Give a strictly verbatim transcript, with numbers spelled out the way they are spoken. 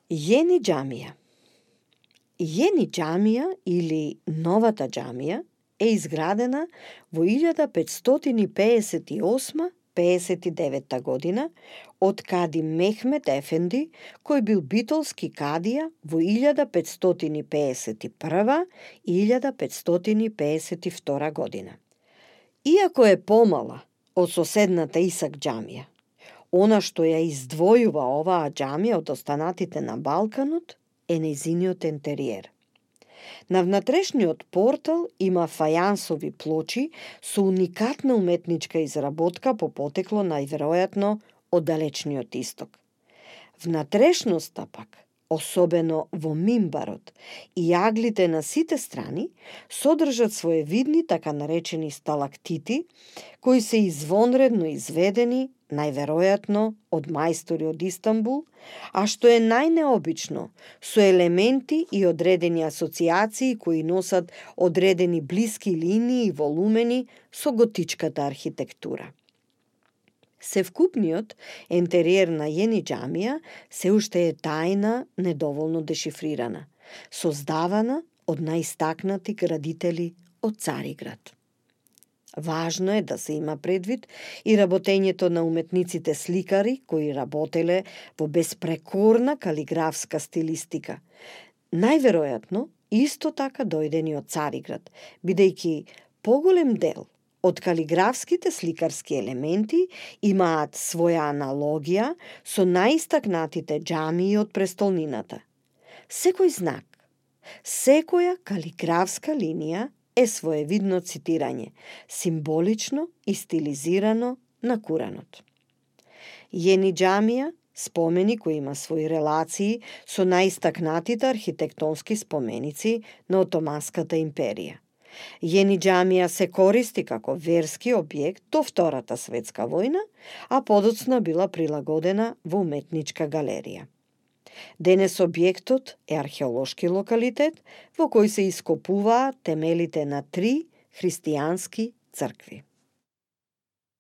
Јени џамија. Јени џамија или Новата џамија е изградена во илјада петстотини пеесет и осма - пеесет и девета година од кади Мехмед Ефенди, кој бил битолски кадија во илјада петстотини пеесет и прва - илјада петстотини пеесет и втора година. Иако е помала од соседната Исак џамија, она што ја издвојува оваа џамија од останатите на Балканот е нејзиниот ентериер. На внатрешниот портал има фајансови плочи со уникатна уметничка изработка по потекло најверојатно од далечниот исток. Внатрешноста пак, особено во мимбарот и аглите на сите страни, содржат своевидни така наречени сталактити, кои се извонредно изведени, најверојатно од мајстори од Истанбул, а што е најнеобично, со елементи и одредени асоцијации кои носат одредени блиски линии и волумени со готичката архитектура. Севкупниот ентериер на Јени џамија се уште е тајна недоволно дешифрирана, создавана од најистакнати градители од Цариград. Важно е да се има предвид и работењето на уметниците сликари кои работеле во безпрекорна калиграфска стилистика. Најверојатно, исто така дојдени од Цариград, бидејќи поголем дел од калиграфските сликарски елементи имаат своја аналогија со најистакнатите џамии од престолнината. Секој знак, секоја калиграфска линија е своевидно цитирање, символично и стилизирано на Куранот. Јени џамија, спомени кој има своји релации со најистакнатите архитектонски споменици на Отоманската империја. Јени џамија се користи како верски објект до Втората светска војна, а подоцна била прилагодена во уметничка галерија. Денес објектот е археолошки локалитет во кој се ископуваат темелите на три христијански цркви.